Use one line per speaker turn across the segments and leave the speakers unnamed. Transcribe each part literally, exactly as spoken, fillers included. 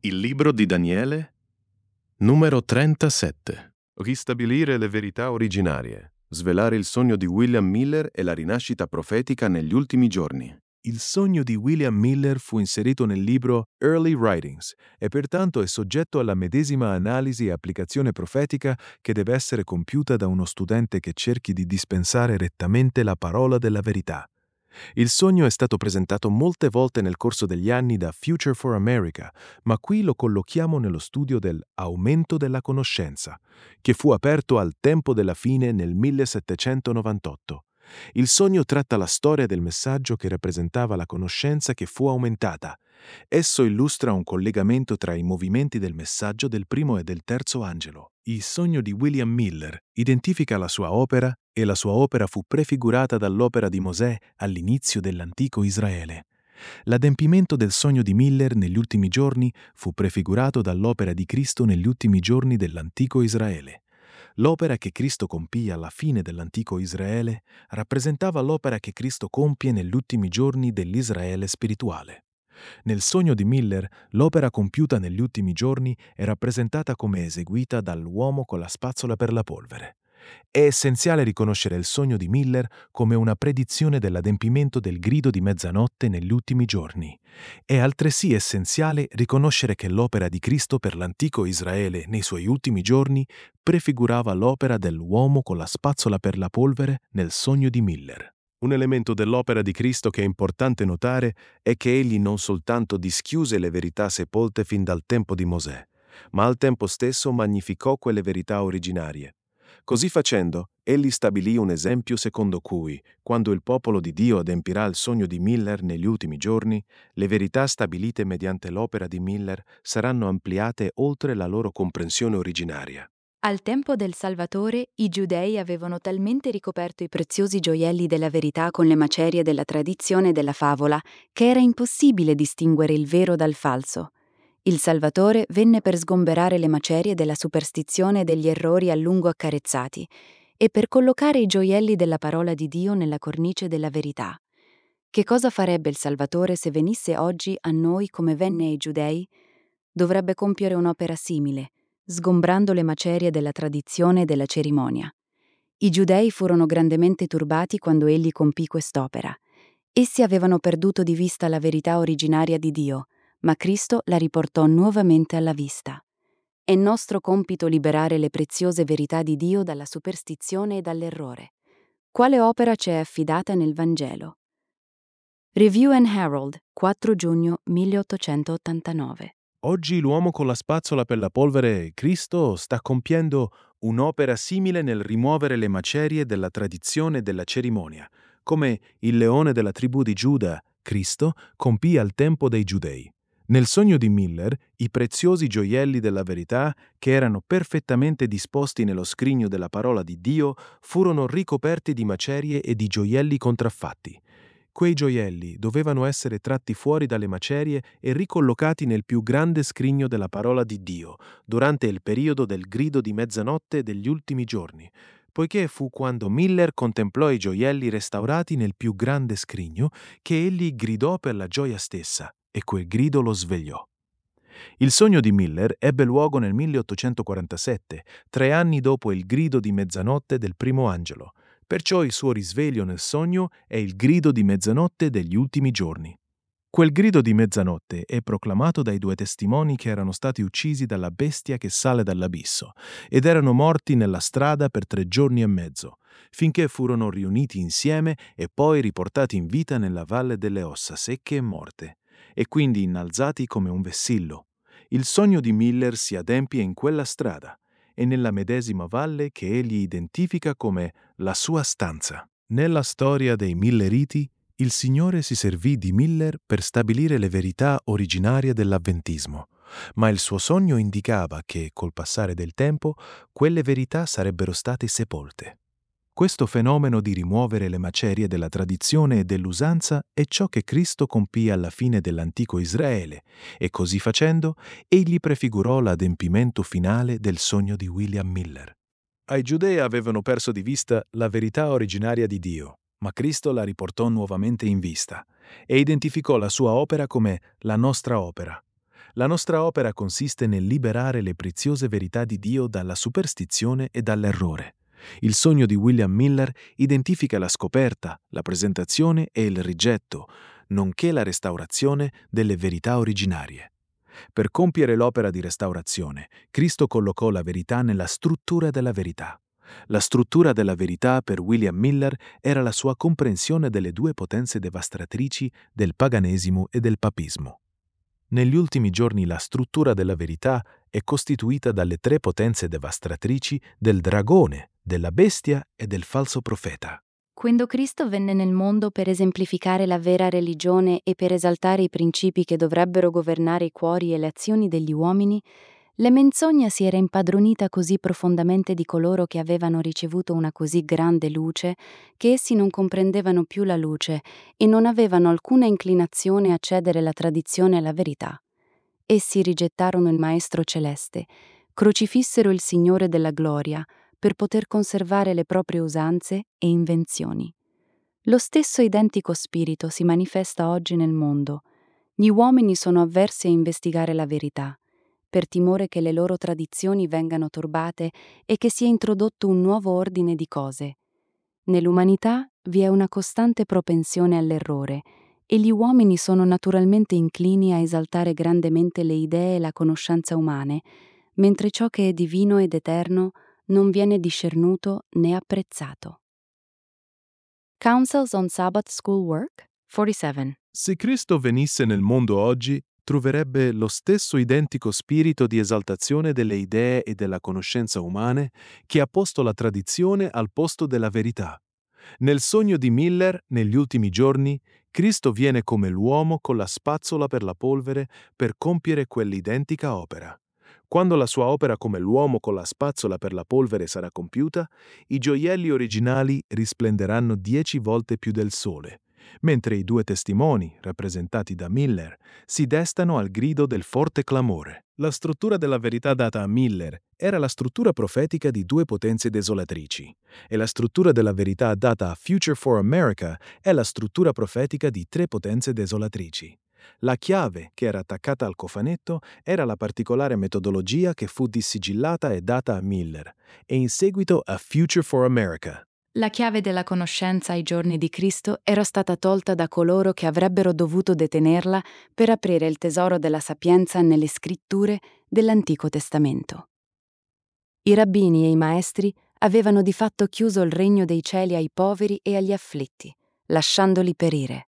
Il libro di Daniele, numero trentasette. Ristabilire le verità originarie. Svelare il sogno di William Miller e la rinascita profetica negli ultimi giorni.
Il sogno di William Miller fu inserito nel libro Early Writings e pertanto è soggetto alla medesima analisi e applicazione profetica che deve essere compiuta da uno studente che cerchi di dispensare rettamente la parola della verità. Il sogno è stato presentato molte volte nel corso degli anni da Future for America, ma qui lo collochiamo nello studio dell'aumento della conoscenza, che fu aperto al tempo della fine nel millesettecentonovantotto. Il sogno tratta la storia del messaggio che rappresentava la conoscenza che fu aumentata. Esso illustra un collegamento tra i movimenti del messaggio del primo e del terzo angelo. Il sogno di William Miller identifica la sua opera e la sua opera fu prefigurata dall'opera di Mosè all'inizio dell'antico Israele. L'adempimento del sogno di Miller negli ultimi giorni fu prefigurato dall'opera di Cristo negli ultimi giorni dell'antico Israele. L'opera che Cristo compì alla fine dell'antico Israele rappresentava l'opera che Cristo compie negli ultimi giorni dell'Israele spirituale. Nel sogno di Miller, l'opera compiuta negli ultimi giorni è rappresentata come eseguita dall'uomo con la spazzola per la polvere. È essenziale riconoscere il sogno di Miller come una predizione dell'adempimento del grido di mezzanotte negli ultimi giorni. È altresì essenziale riconoscere che l'opera di Cristo per l'antico Israele nei suoi ultimi giorni prefigurava l'opera dell'uomo con la spazzola per la polvere nel sogno di Miller. Un elemento dell'opera di Cristo che è importante notare è che egli non soltanto dischiuse le verità sepolte fin dal tempo di Mosè, ma al tempo stesso magnificò quelle verità originarie. Così facendo, egli stabilì un esempio secondo cui, quando il popolo di Dio adempirà il sogno di Miller negli ultimi giorni, le verità stabilite mediante l'opera di Miller saranno ampliate oltre la loro comprensione originaria.
Al tempo del Salvatore, i giudei avevano talmente ricoperto i preziosi gioielli della verità con le macerie della tradizione e della favola che era impossibile distinguere il vero dal falso. Il Salvatore venne per sgomberare le macerie della superstizione e degli errori a lungo accarezzati e per collocare i gioielli della parola di Dio nella cornice della verità. Che cosa farebbe il Salvatore se venisse oggi a noi come venne ai giudei? Dovrebbe compiere un'opera simile, sgombrando le macerie della tradizione e della cerimonia. I giudei furono grandemente turbati quando egli compì quest'opera. Essi avevano perduto di vista la verità originaria di Dio, ma Cristo la riportò nuovamente alla vista. È nostro compito liberare le preziose verità di Dio dalla superstizione e dall'errore. Quale opera ci è affidata nel Vangelo? Review and Herald, quattro giugno milleottocentottantanove.
Oggi l'uomo con la spazzola per la polvere, Cristo, sta compiendo un'opera simile nel rimuovere le macerie della tradizione e della cerimonia, come il leone della tribù di Giuda, Cristo, compì al tempo dei Giudei. Nel sogno di Miller, i preziosi gioielli della verità, che erano perfettamente disposti nello scrigno della parola di Dio, furono ricoperti di macerie e di gioielli contraffatti. Quei gioielli dovevano essere tratti fuori dalle macerie e ricollocati nel più grande scrigno della parola di Dio, durante il periodo del grido di mezzanotte degli ultimi giorni, poiché fu quando Miller contemplò i gioielli restaurati nel più grande scrigno che egli gridò per la gioia stessa, e quel grido lo svegliò. Il sogno di Miller ebbe luogo nel milleottocentoquarantasette, tre anni dopo il grido di mezzanotte del primo angelo. Perciò il suo risveglio nel sogno è il grido di mezzanotte degli ultimi giorni. Quel grido di mezzanotte è proclamato dai due testimoni che erano stati uccisi dalla bestia che sale dall'abisso ed erano morti nella strada per tre giorni e mezzo, finché furono riuniti insieme e poi riportati in vita nella valle delle ossa secche e morte, e quindi innalzati come un vessillo. Il sogno di Miller si adempie in quella strada e nella medesima valle che egli identifica come la sua stanza. Nella storia dei Milleriti, il Signore si servì di Miller per stabilire le verità originarie dell'avventismo, ma il suo sogno indicava che, col passare del tempo, quelle verità sarebbero state sepolte. Questo fenomeno di rimuovere le macerie della tradizione e dell'usanza è ciò che Cristo compì alla fine dell'antico Israele, e così facendo, egli prefigurò l'adempimento finale del sogno di William Miller. Ai Giudei avevano perso di vista la verità originaria di Dio, ma Cristo la riportò nuovamente in vista e identificò la sua opera come la nostra opera. La nostra opera consiste nel liberare le preziose verità di Dio dalla superstizione e dall'errore. Il sogno di William Miller identifica la scoperta, la presentazione e il rigetto, nonché la restaurazione delle verità originarie. Per compiere l'opera di restaurazione, Cristo collocò la verità nella struttura della verità. La struttura della verità per William Miller era la sua comprensione delle due potenze devastatrici del paganesimo e del papismo. Negli ultimi giorni la struttura della verità è costituita dalle tre potenze devastatrici del dragone, della bestia e del falso profeta.
Quando Cristo venne nel mondo per esemplificare la vera religione e per esaltare i principi che dovrebbero governare i cuori e le azioni degli uomini, la menzogna si era impadronita così profondamente di coloro che avevano ricevuto una così grande luce che essi non comprendevano più la luce e non avevano alcuna inclinazione a cedere la tradizione e la verità. Essi rigettarono il Maestro Celeste, crocifissero il Signore della Gloria per poter conservare le proprie usanze e invenzioni. Lo stesso identico spirito si manifesta oggi nel mondo. Gli uomini sono avversi a investigare la verità, per timore che le loro tradizioni vengano turbate e che sia introdotto un nuovo ordine di cose. Nell'umanità vi è una costante propensione all'errore e gli uomini sono naturalmente inclini a esaltare grandemente le idee e la conoscenza umane, mentre ciò che è divino ed eterno non viene discernuto né apprezzato. Counsels on Sabbath School Work quarantasette.
Se Cristo venisse nel mondo oggi, troverebbe lo stesso identico spirito di esaltazione delle idee e della conoscenza umane che ha posto la tradizione al posto della verità. Nel sogno di Miller, negli ultimi giorni, Cristo viene come l'uomo con la spazzola per la polvere per compiere quell'identica opera. Quando la sua opera come l'uomo con la spazzola per la polvere sarà compiuta, i gioielli originali risplenderanno dieci volte più del sole, mentre i due testimoni, rappresentati da Miller, si destano al grido del forte clamore. La struttura della verità data a Miller era la struttura profetica di due potenze desolatrici, e la struttura della verità data a Future for America è la struttura profetica di tre potenze desolatrici. La chiave che era attaccata al cofanetto era la particolare metodologia che fu dissigillata e data a Miller, e in seguito a Future for America.
La chiave della conoscenza ai giorni di Cristo era stata tolta da coloro che avrebbero dovuto detenerla per aprire il tesoro della sapienza nelle scritture dell'Antico Testamento. I rabbini e i maestri avevano di fatto chiuso il regno dei cieli ai poveri e agli afflitti, lasciandoli perire.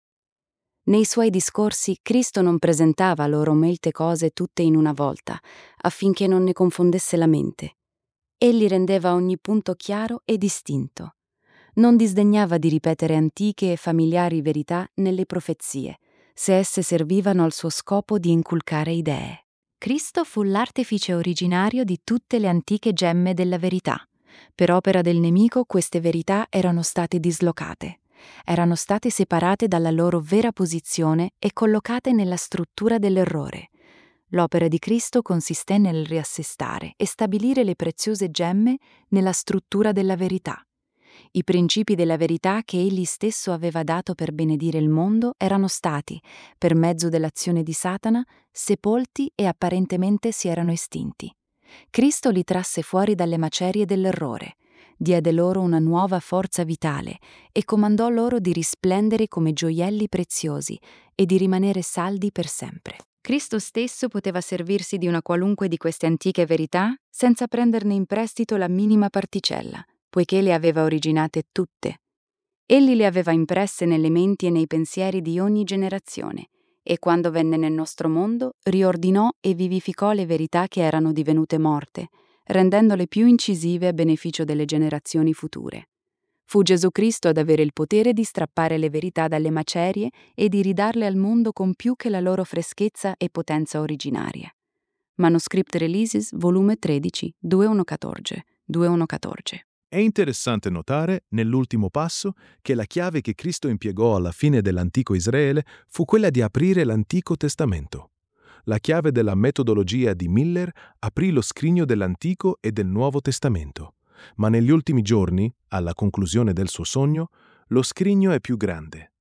Nei suoi discorsi Cristo non presentava loro molte cose tutte in una volta, affinché non ne confondesse la mente. Egli rendeva ogni punto chiaro e distinto. Non disdegnava di ripetere antiche e familiari verità nelle profezie, se esse servivano al suo scopo di inculcare idee. Cristo fu l'artefice originario di tutte le antiche gemme della verità. Per opera del nemico queste verità erano state dislocate. Erano state separate dalla loro vera posizione e collocate nella struttura dell'errore. L'opera di Cristo consiste nel riassestare e stabilire le preziose gemme nella struttura della verità. I principi della verità che egli stesso aveva dato per benedire il mondo erano stati, per mezzo dell'azione di Satana, sepolti e apparentemente si erano estinti. Cristo li trasse fuori dalle macerie dell'errore, diede loro una nuova forza vitale e comandò loro di risplendere come gioielli preziosi e di rimanere saldi per sempre. Cristo stesso poteva servirsi di una qualunque di queste antiche verità senza prenderne in prestito la minima particella, poiché le aveva originate tutte. Egli le aveva impresse nelle menti e nei pensieri di ogni generazione, e quando venne nel nostro mondo riordinò e vivificò le verità che erano divenute morte, rendendole più incisive a beneficio delle generazioni future. Fu Gesù Cristo ad avere il potere di strappare le verità dalle macerie e di ridarle al mondo con più che la loro freschezza e potenza originaria. Manuscript Releases, volume tredici, duemilaquattordici, duemilaquattordici.
È interessante notare, nell'ultimo passo, che la chiave che Cristo impiegò alla fine dell'antico Israele fu quella di aprire l'Antico Testamento. La chiave della metodologia di Miller aprì lo scrigno dell'Antico e del Nuovo Testamento, ma negli ultimi giorni, alla conclusione del suo sogno, lo scrigno è più grande.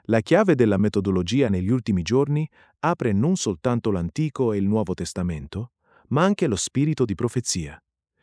La chiave della metodologia negli ultimi giorni apre non soltanto l'Antico e il Nuovo Testamento, ma anche lo spirito di profezia.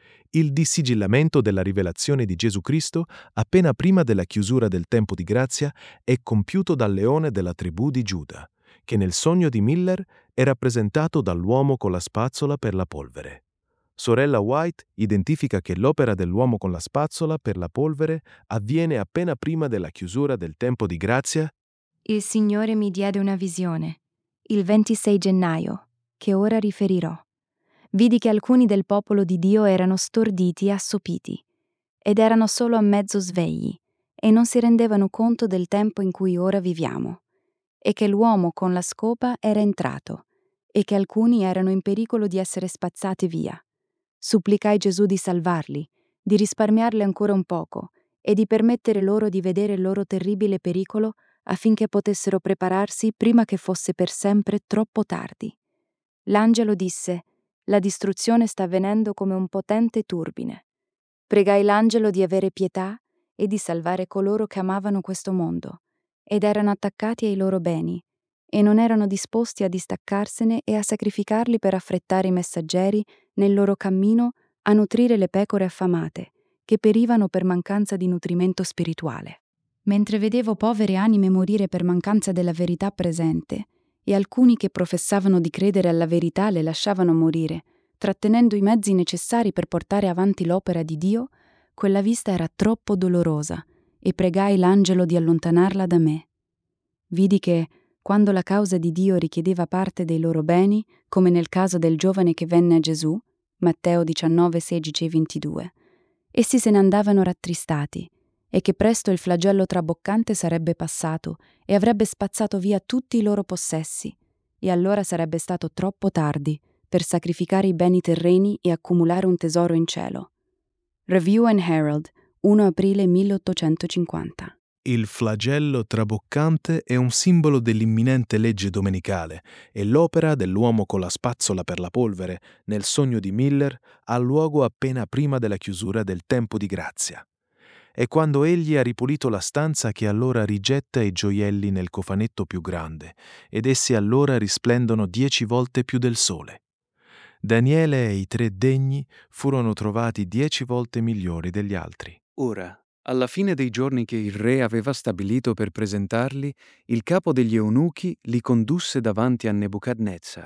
Il dissigillamento della rivelazione di Gesù Cristo appena prima della chiusura del tempo di grazia è compiuto dal leone della tribù di Giuda, che nel sogno di Miller è rappresentato dall'uomo con la spazzola per la polvere. Sorella White identifica che l'opera dell'uomo con la spazzola per la polvere avviene appena prima della chiusura del tempo di grazia.
Il Signore mi diede una visione, il ventisei gennaio, che ora riferirò. Vidi che alcuni del popolo di Dio erano storditi e assopiti, ed erano solo a mezzo svegli, e non si rendevano conto del tempo in cui ora viviamo, e che l'uomo con la scopa era entrato, e che alcuni erano in pericolo di essere spazzati via. Supplicai Gesù di salvarli, di risparmiarli ancora un poco, e di permettere loro di vedere il loro terribile pericolo affinché potessero prepararsi prima che fosse per sempre troppo tardi. L'angelo disse: «La distruzione sta avvenendo come un potente turbine». Pregai l'angelo di avere pietà e di salvare coloro che amavano questo mondo, ed erano attaccati ai loro beni, e non erano disposti a distaccarsene e a sacrificarli per affrettare i messaggeri nel loro cammino a nutrire le pecore affamate, che perivano per mancanza di nutrimento spirituale. Mentre vedevo povere anime morire per mancanza della verità presente, e alcuni che professavano di credere alla verità le lasciavano morire, trattenendo i mezzi necessari per portare avanti l'opera di Dio, quella vista era troppo dolorosa, e pregai l'angelo di allontanarla da me. Vidi che, quando la causa di Dio richiedeva parte dei loro beni, come nel caso del giovane che venne a Gesù, Matteo diciannove, sedici e ventidue, essi se ne andavano rattristati, e che presto il flagello traboccante sarebbe passato e avrebbe spazzato via tutti i loro possessi, e allora sarebbe stato troppo tardi per sacrificare i beni terreni e accumulare un tesoro in cielo. Review and Herald, primo aprile milleottocentocinquanta.
Il flagello traboccante è un simbolo dell'imminente legge domenicale e l'opera dell'uomo con la spazzola per la polvere nel sogno di Miller ha luogo appena prima della chiusura del tempo di grazia. È quando egli ha ripulito la stanza che allora rigetta i gioielli nel cofanetto più grande, ed essi allora risplendono dieci volte più del sole. Daniele e i tre degni furono trovati dieci volte migliori degli altri.
Ora, alla fine dei giorni che il re aveva stabilito per presentarli, il capo degli eunuchi li condusse davanti a Nebuchadnezzar.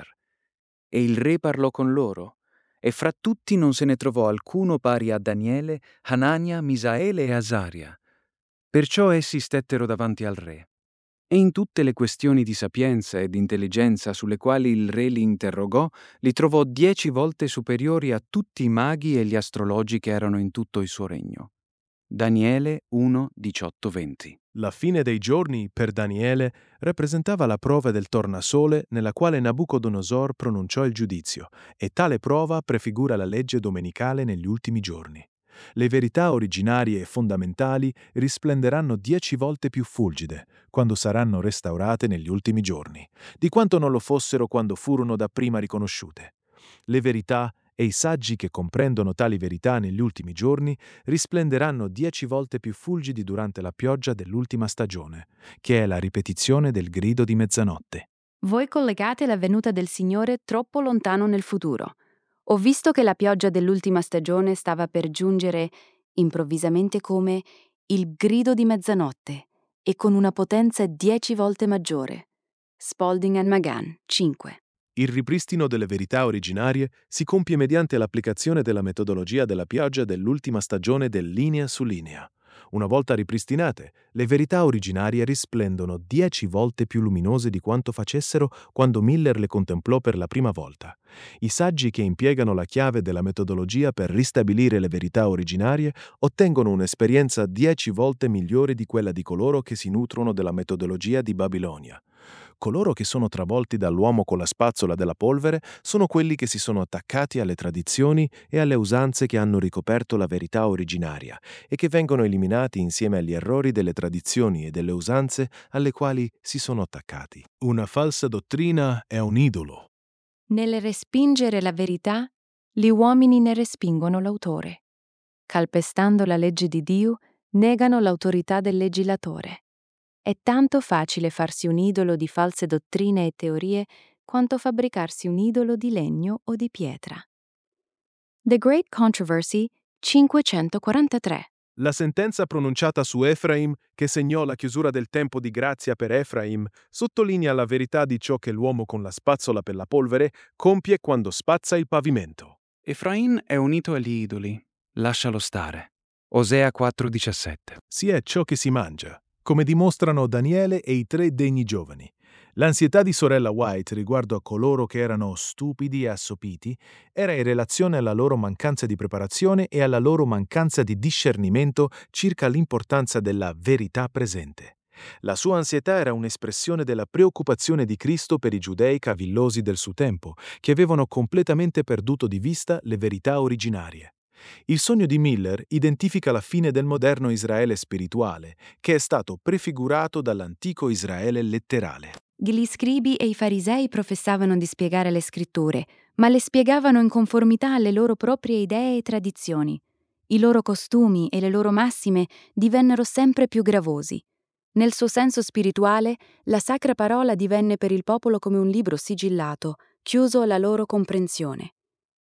E il re parlò con loro, e fra tutti non se ne trovò alcuno pari a Daniele, Hanania, Misaele e Azaria. Perciò essi stettero davanti al re. E in tutte le questioni di sapienza e di intelligenza sulle quali il re li interrogò, li trovò dieci volte superiori a tutti i maghi e gli astrologi che erano in tutto il suo regno. Daniele uno, diciotto venti.
La fine dei giorni, per Daniele, rappresentava la prova del tornasole nella quale Nabucodonosor pronunciò il giudizio, e tale prova prefigura la legge domenicale negli ultimi giorni. Le verità originarie e fondamentali risplenderanno dieci volte più fulgide quando saranno restaurate negli ultimi giorni, di quanto non lo fossero quando furono dapprima riconosciute. Le verità e i saggi che comprendono tali verità negli ultimi giorni risplenderanno dieci volte più fulgidi durante la pioggia dell'ultima stagione, che è la ripetizione del grido di mezzanotte.
Voi collegate la venuta del Signore troppo lontano nel futuro. Ho visto che la pioggia dell'ultima stagione stava per giungere improvvisamente come il grido di mezzanotte e con una potenza dieci volte maggiore. Spalding and Magan, cinque.
Il ripristino delle verità originarie si compie mediante l'applicazione della metodologia della pioggia dell'ultima stagione del linea su linea. Una volta ripristinate, le verità originarie risplendono dieci volte più luminose di quanto facessero quando Miller le contemplò per la prima volta. I saggi che impiegano la chiave della metodologia per ristabilire le verità originarie ottengono un'esperienza dieci volte migliore di quella di coloro che si nutrono della metodologia di Babilonia. Coloro che sono travolti dall'uomo con la spazzola della polvere sono quelli che si sono attaccati alle tradizioni e alle usanze che hanno ricoperto la verità originaria e che vengono eliminati insieme agli errori delle tradizioni e delle usanze alle quali si sono attaccati. Una falsa dottrina è un idolo.
Nel respingere la verità, gli uomini ne respingono l'autore. Calpestando la legge di Dio, negano l'autorità del legislatore. È tanto facile farsi un idolo di false dottrine e teorie quanto fabbricarsi un idolo di legno o di pietra. The Great Controversy cinquecentoquarantatré.
La sentenza pronunciata su Efraim, che segnò la chiusura del tempo di grazia per Efraim, sottolinea la verità di ciò che l'uomo con la spazzola per la polvere compie quando spazza il pavimento.
Efraim è unito agli idoli. Lascialo stare. Osea quattro diciassette.
Si è ciò che si mangia, come dimostrano Daniele e i tre degni giovani. L'ansietà di sorella White riguardo a coloro che erano stupidi e assopiti era in relazione alla loro mancanza di preparazione e alla loro mancanza di discernimento circa l'importanza della verità presente. La sua ansietà era un'espressione della preoccupazione di Cristo per i giudei cavillosi del suo tempo, che avevano completamente perduto di vista le verità originarie. Il sogno di Miller identifica la fine del moderno Israele spirituale, che è stato prefigurato dall'antico Israele letterale.
Gli scribi e i farisei professavano di spiegare le scritture, ma le spiegavano in conformità alle loro proprie idee e tradizioni. I loro costumi e le loro massime divennero sempre più gravosi. Nel suo senso spirituale, la Sacra Parola divenne per il popolo come un libro sigillato, chiuso alla loro comprensione.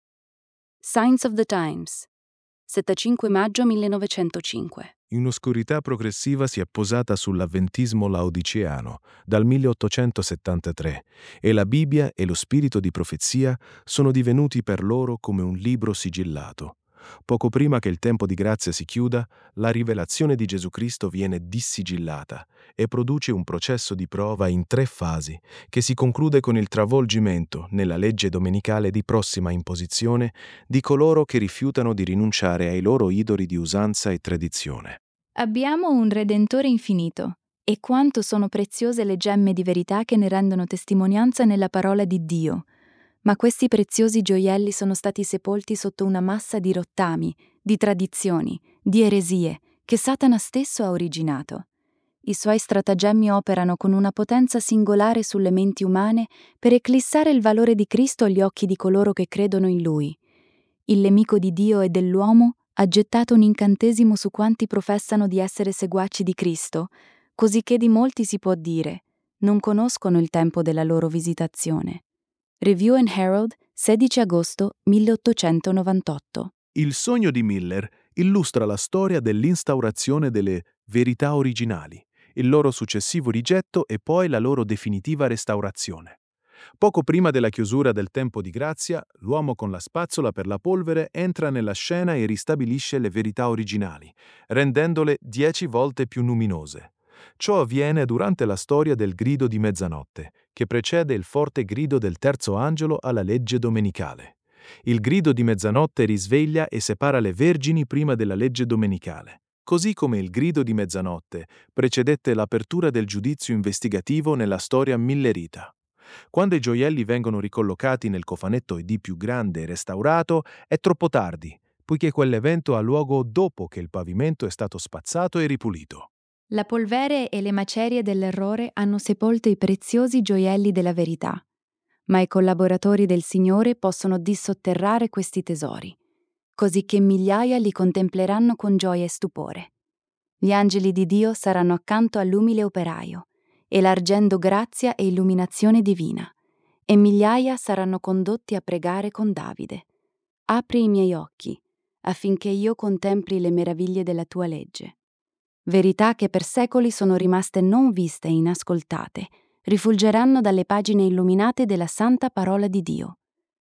Signs of the Times, settantacinque maggio millenovecentocinque.
In un'oscurità progressiva si è posata sull'avventismo laodiceano dal milleottocentosettantatré e la Bibbia e lo spirito di profezia sono divenuti per loro come un libro sigillato. Poco prima che il tempo di grazia si chiuda, la rivelazione di Gesù Cristo viene dissigillata e produce un processo di prova in tre fasi che si conclude con il travolgimento, nella legge domenicale di prossima imposizione, di coloro che rifiutano di rinunciare ai loro idoli di usanza e tradizione.
Abbiamo un Redentore infinito, e quanto sono preziose le gemme di verità che ne rendono testimonianza nella parola di Dio. Ma questi preziosi gioielli sono stati sepolti sotto una massa di rottami, di tradizioni, di eresie, che Satana stesso ha originato. I suoi stratagemmi operano con una potenza singolare sulle menti umane per eclissare il valore di Cristo agli occhi di coloro che credono in Lui. Il nemico di Dio e dell'uomo ha gettato un incantesimo su quanti professano di essere seguaci di Cristo, cosicché di molti si può dire: non conoscono il tempo della loro visitazione. Review and Herald, sedici agosto milleottocentonovantotto.
Il sogno di Miller illustra la storia dell'instaurazione delle verità originali, il loro successivo rigetto e poi la loro definitiva restaurazione. Poco prima della chiusura del tempo di grazia, l'uomo con la spazzola per la polvere entra nella scena e ristabilisce le verità originali, rendendole dieci volte più luminose. Ciò avviene durante la storia del grido di mezzanotte, che precede il forte grido del terzo angelo alla legge domenicale. Il grido di mezzanotte risveglia e separa le vergini prima della legge domenicale, così come il grido di mezzanotte precedette l'apertura del giudizio investigativo nella storia millerita. Quando i gioielli vengono ricollocati nel cofanetto di più grande e restaurato, è troppo tardi, poiché quell'evento ha luogo dopo che il pavimento è stato spazzato e ripulito.
La polvere e le macerie dell'errore hanno sepolto i preziosi gioielli della verità, ma i collaboratori del Signore possono dissotterrare questi tesori, così che migliaia li contempleranno con gioia e stupore. Gli angeli di Dio saranno accanto all'umile operaio, elargendo grazia e illuminazione divina, e migliaia saranno condotti a pregare con Davide: apri i miei occhi, affinché io contempli le meraviglie della tua legge. Verità che per secoli sono rimaste non viste e inascoltate, rifulgeranno dalle pagine illuminate della santa parola di Dio.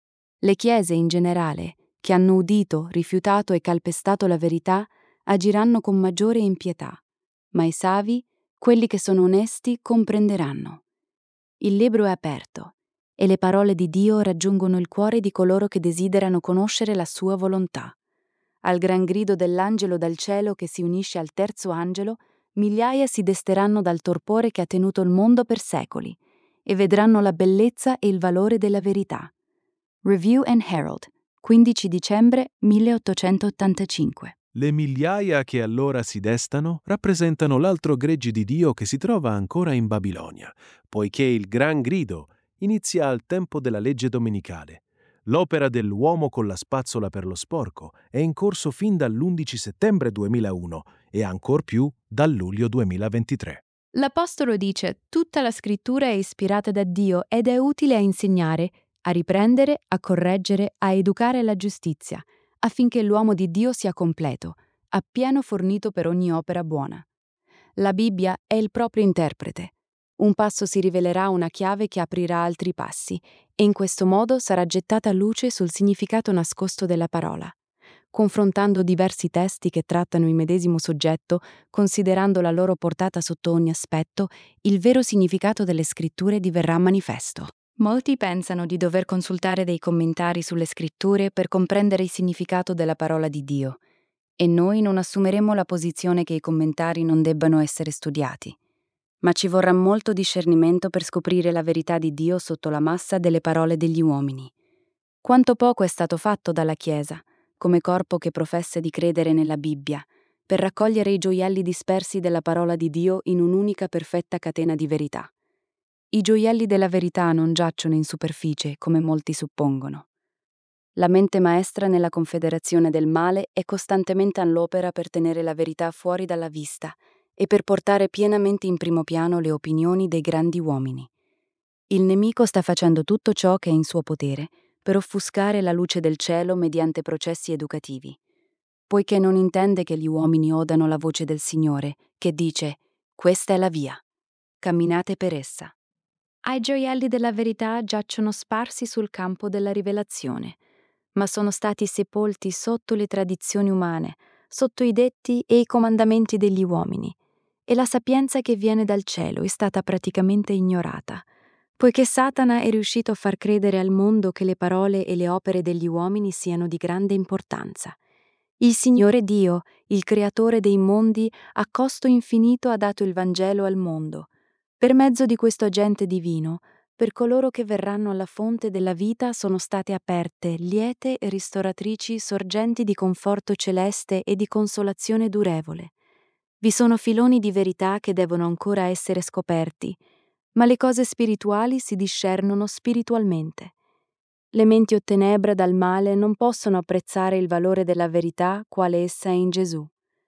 Le chiese in generale, che hanno udito, rifiutato e calpestato la verità, agiranno con maggiore impietà, ma i savi, quelli che sono onesti, comprenderanno. Il libro è aperto, e le parole di Dio raggiungono il cuore di coloro che desiderano conoscere la sua volontà. Al gran grido dell'angelo dal cielo che si unisce al terzo angelo, migliaia si desteranno dal torpore che ha tenuto il mondo per secoli e vedranno la bellezza e il valore della verità. Review and Herald, quindici dicembre milleottocentottantacinque.
Le migliaia che allora si destano rappresentano l'altro gregge di Dio che si trova ancora in Babilonia, poiché il gran grido inizia al tempo della legge domenicale. L'opera dell'uomo con la spazzola per lo sporco è in corso fin dall'undici settembre duemilauno e ancor più dal luglio duemilaventitré.
L'Apostolo dice: tutta la scrittura è ispirata da Dio ed è utile a insegnare, a riprendere, a correggere, a educare alla giustizia, affinché l'uomo di Dio sia completo, appieno fornito per ogni opera buona. La Bibbia è il proprio interprete. Un passo si rivelerà una chiave che aprirà altri passi, e in questo modo sarà gettata luce sul significato nascosto della parola. Confrontando diversi testi che trattano il medesimo soggetto, considerando la loro portata sotto ogni aspetto, il vero significato delle scritture diverrà manifesto. Molti pensano di dover consultare dei commentari sulle scritture per comprendere il significato della parola di Dio, e noi non assumeremo la posizione che i commentari non debbano essere studiati. Ma ci vorrà molto discernimento per scoprire la verità di Dio sotto la massa delle parole degli uomini. Quanto poco è stato fatto dalla Chiesa, come corpo che professa di credere nella Bibbia, per raccogliere i gioielli dispersi della parola di Dio in un'unica perfetta catena di verità. I gioielli della verità non giacciono in superficie, come molti suppongono. La mente maestra nella confederazione del male è costantemente all'opera per tenere la verità fuori dalla vista e per portare pienamente in primo piano le opinioni dei grandi uomini. Il nemico sta facendo tutto ciò che è in suo potere per offuscare la luce del cielo mediante processi educativi, poiché non intende che gli uomini odano la voce del Signore, che dice: «Questa è la via, camminate per essa». I gioielli della verità giacciono sparsi sul campo della rivelazione, ma sono stati sepolti sotto le tradizioni umane, sotto i detti e i comandamenti degli uomini, e la sapienza che viene dal cielo è stata praticamente ignorata, poiché Satana è riuscito a far credere al mondo che le parole e le opere degli uomini siano di grande importanza. Il Signore Dio, il Creatore dei mondi, a costo infinito ha dato il Vangelo al mondo. Per mezzo di questo agente divino, per coloro che verranno alla fonte della vita sono state aperte, liete e ristoratrici sorgenti di conforto celeste e di consolazione durevole. Vi sono filoni di verità che devono ancora essere scoperti, ma le cose spirituali si discernono spiritualmente. Le menti o tenebra dal male non possono apprezzare il valore della verità quale essa è in Gesù.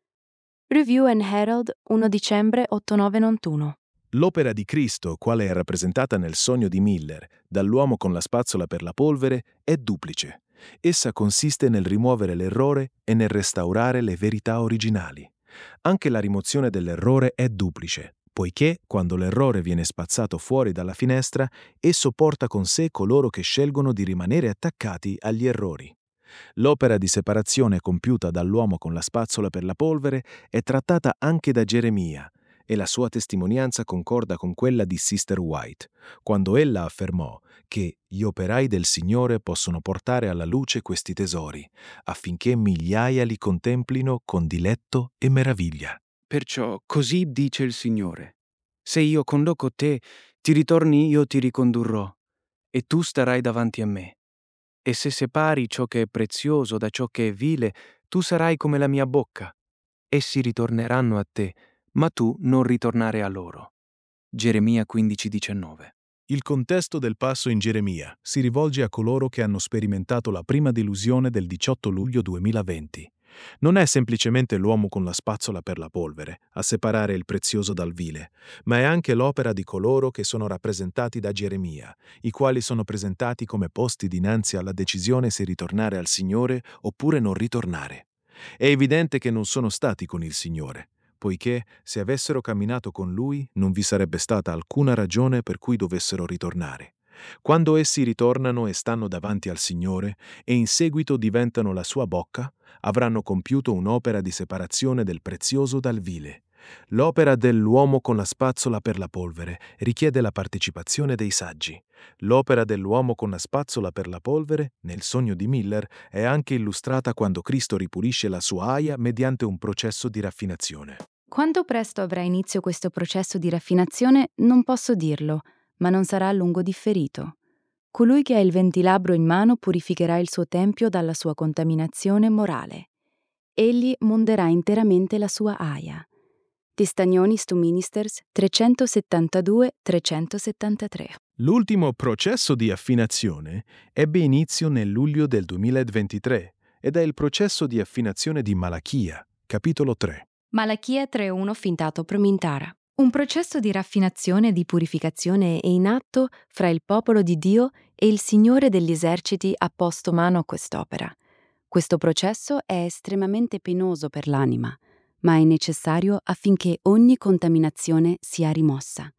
Review and Herald, primo dicembre ottomilanovantadue.
L'opera di Cristo, quale è rappresentata nel sogno di Miller, dall'uomo con la spazzola per la polvere, è duplice. Essa consiste nel rimuovere l'errore e nel restaurare le verità originali. Anche la rimozione dell'errore è duplice, poiché, quando l'errore viene spazzato fuori dalla finestra, esso porta con sé coloro che scelgono di rimanere attaccati agli errori. L'opera di separazione compiuta dall'uomo con la spazzola per la polvere è trattata anche da Geremia, e la sua testimonianza concorda con quella di Sister White, quando ella affermò che gli operai del Signore possono portare alla luce questi tesori, affinché migliaia li contemplino con diletto e meraviglia.
Perciò così dice il Signore: se io conduco te, ti ritorni io ti ricondurrò, e tu starai davanti a me. E se separi ciò che è prezioso da ciò che è vile, tu sarai come la mia bocca. Essi ritorneranno a te, ma tu non ritornare a loro. Geremia quindici diciannove.
Il contesto del passo in Geremia si rivolge a coloro che hanno sperimentato la prima delusione del diciotto luglio duemilaventi. Non è semplicemente l'uomo con la spazzola per la polvere a separare il prezioso dal vile, ma è anche l'opera di coloro che sono rappresentati da Geremia, i quali sono presentati come posti dinanzi alla decisione se ritornare al Signore oppure non ritornare. È evidente che non sono stati con il Signore, poiché se avessero camminato con Lui non vi sarebbe stata alcuna ragione per cui dovessero ritornare. Quando essi ritornano e stanno davanti al Signore e in seguito diventano la sua bocca, avranno compiuto un'opera di separazione del prezioso dal vile. L'opera dell'uomo con la spazzola per la polvere richiede la partecipazione dei saggi. L'opera dell'uomo con la spazzola per la polvere, nel sogno di Miller, è anche illustrata quando Cristo ripulisce la sua aia mediante un processo di raffinazione.
Quanto presto avrà inizio questo processo di raffinazione non posso dirlo, ma non sarà a lungo differito. Colui che ha il ventilabro in mano purificherà il suo tempio dalla sua contaminazione morale. Egli monderà interamente la sua aia. Testimonies to Ministers trecentosettantadue trecentosettantatré.
L'ultimo processo di affinazione ebbe inizio nel luglio del duemilaventitré ed è il processo di affinazione di Malachia, capitolo tre.
Malachia tre uno fintato promintara. Un processo di raffinazione e di purificazione è in atto fra il popolo di Dio e il Signore degli eserciti ha posto mano a quest'opera. Questo processo è estremamente penoso per l'anima, ma è necessario affinché ogni contaminazione sia rimossa.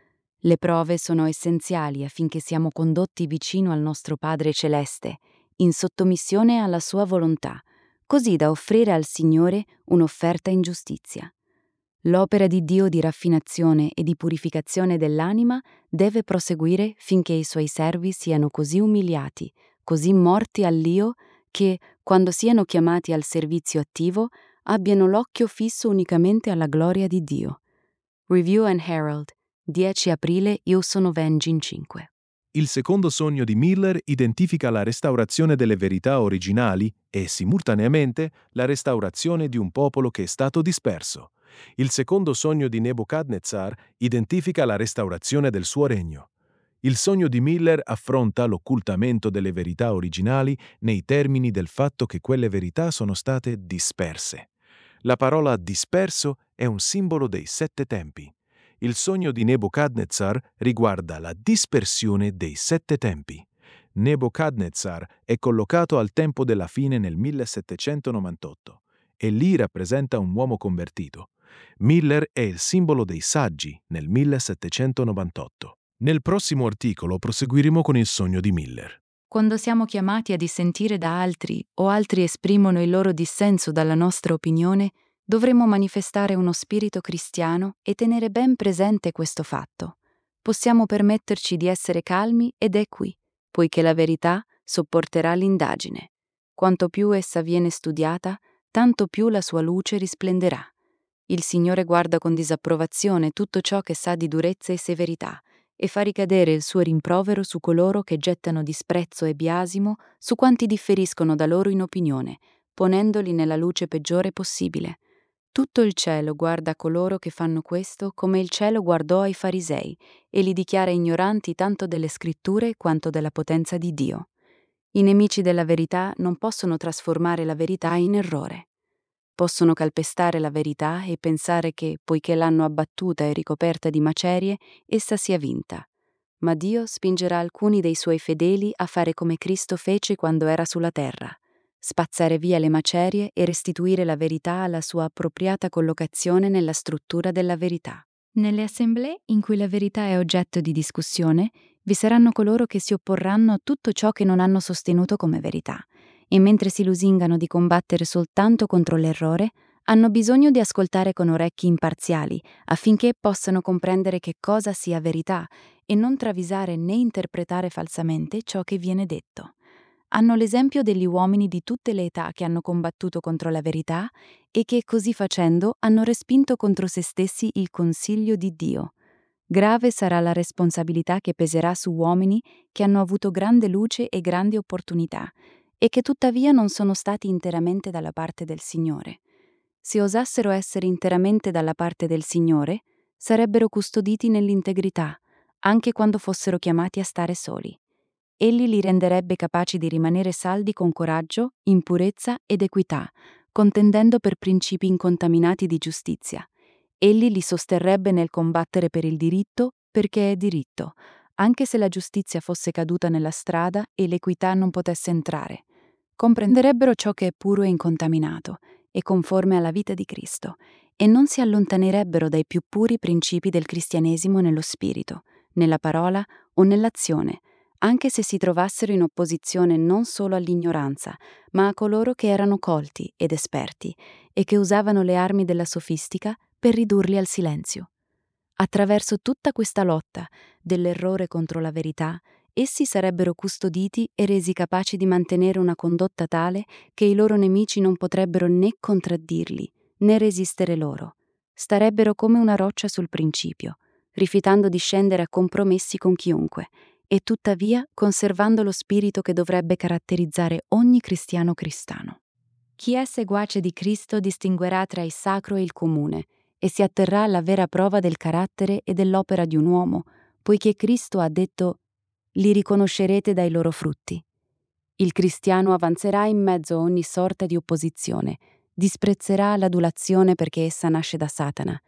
Le prove sono essenziali affinché siamo condotti vicino al nostro Padre Celeste, in sottomissione alla sua volontà, così da offrire al Signore un'offerta in giustizia. L'opera di Dio di raffinazione e di purificazione dell'anima deve proseguire finché i suoi servi siano così umiliati, così morti all'io, che, quando siano chiamati al servizio attivo, abbiano l'occhio fisso unicamente alla gloria di Dio. Review and Herald, dieci aprile Houston Engine cinque.
Il secondo sogno di Miller identifica la restaurazione delle verità originali e, simultaneamente, la restaurazione di un popolo che è stato disperso. Il secondo sogno di Nebuchadnezzar identifica la restaurazione del suo regno. Il sogno di Miller affronta l'occultamento delle verità originali nei termini del fatto che quelle verità sono state disperse. La parola disperso è un simbolo dei sette tempi. Il sogno di Nebuchadnezzar riguarda la dispersione dei sette tempi. Nebuchadnezzar è collocato al tempo della fine nel millesettecentonovantotto e lì rappresenta un uomo convertito. Miller è il simbolo dei saggi nel millesettecentonovantotto. Nel prossimo articolo proseguiremo con il sogno di Miller.
Quando siamo chiamati a dissentire da altri o altri esprimono il loro dissenso dalla nostra opinione, dovremmo manifestare uno spirito cristiano e tenere ben presente questo fatto. Possiamo permetterci di essere calmi ed equi, poiché la verità sopporterà l'indagine. Quanto più essa viene studiata, tanto più la sua luce risplenderà. Il Signore guarda con disapprovazione tutto ciò che sa di durezza e severità, e fa ricadere il suo rimprovero su coloro che gettano disprezzo e biasimo su quanti differiscono da loro in opinione, ponendoli nella luce peggiore possibile. Tutto il cielo guarda coloro che fanno questo come il cielo guardò ai farisei e li dichiara ignoranti tanto delle scritture quanto della potenza di Dio. I nemici della verità non possono trasformare la verità in errore. Possono calpestare la verità e pensare che, poiché l'hanno abbattuta e ricoperta di macerie, essa sia vinta. Ma Dio spingerà alcuni dei suoi fedeli a fare come Cristo fece quando era sulla terra: spazzare via le macerie e restituire la verità alla sua appropriata collocazione nella struttura della verità. Nelle assemblee in cui la verità è oggetto di discussione, vi saranno coloro che si opporranno a tutto ciò che non hanno sostenuto come verità, e mentre si lusingano di combattere soltanto contro l'errore, hanno bisogno di ascoltare con orecchi imparziali affinché possano comprendere che cosa sia verità e non travisare né interpretare falsamente ciò che viene detto. Hanno l'esempio degli uomini di tutte le età che hanno combattuto contro la verità e che, così facendo, hanno respinto contro se stessi il consiglio di Dio. Grave sarà la responsabilità che peserà su uomini che hanno avuto grande luce e grandi opportunità e che tuttavia non sono stati interamente dalla parte del Signore. Se osassero essere interamente dalla parte del Signore, sarebbero custoditi nell'integrità, anche quando fossero chiamati a stare soli. Egli li renderebbe capaci di rimanere saldi con coraggio, in purezza ed equità, contendendo per principi incontaminati di giustizia. Egli li sosterrebbe nel combattere per il diritto, perché è diritto, anche se la giustizia fosse caduta nella strada e l'equità non potesse entrare. Comprenderebbero ciò che è puro e incontaminato, e conforme alla vita di Cristo, e non si allontanerebbero dai più puri principi del cristianesimo nello spirito, nella parola o nell'azione, anche se si trovassero in opposizione non solo all'ignoranza, ma a coloro che erano colti ed esperti e che usavano le armi della sofistica per ridurli al silenzio. Attraverso tutta questa lotta dell'errore contro la verità, essi sarebbero custoditi e resi capaci di mantenere una condotta tale che i loro nemici non potrebbero né contraddirli, né resistere loro. Starebbero come una roccia sul principio, rifiutando di scendere a compromessi con chiunque, e tuttavia conservando lo spirito che dovrebbe caratterizzare ogni cristiano cristano. Chi è seguace di Cristo distinguerà tra il sacro e il comune, e si atterrà alla vera prova del carattere e dell'opera di un uomo, poiché Cristo ha detto: «Li riconoscerete dai loro frutti». Il cristiano avanzerà in mezzo a ogni sorta di opposizione, disprezzerà l'adulazione perché essa nasce da Satana,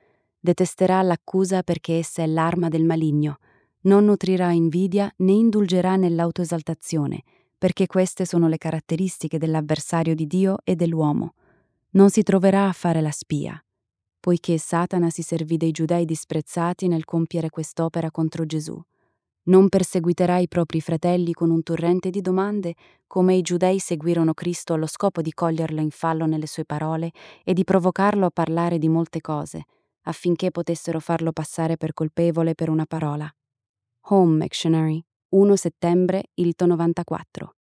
Detesterà l'accusa perché essa è l'arma del maligno. Non nutrirà invidia né indulgerà nell'autoesaltazione, perché queste sono le caratteristiche dell'avversario di Dio e dell'uomo. Non si troverà a fare la spia, poiché Satana si servì dei giudei disprezzati nel compiere quest'opera contro Gesù. Non perseguiterà i propri fratelli con un torrente di domande, come i giudei seguirono Cristo allo scopo di coglierlo in fallo nelle sue parole e di provocarlo a parlare di molte cose, affinché potessero farlo passare per colpevole per una parola. Home Dictionary, primo settembre il novantaquattro.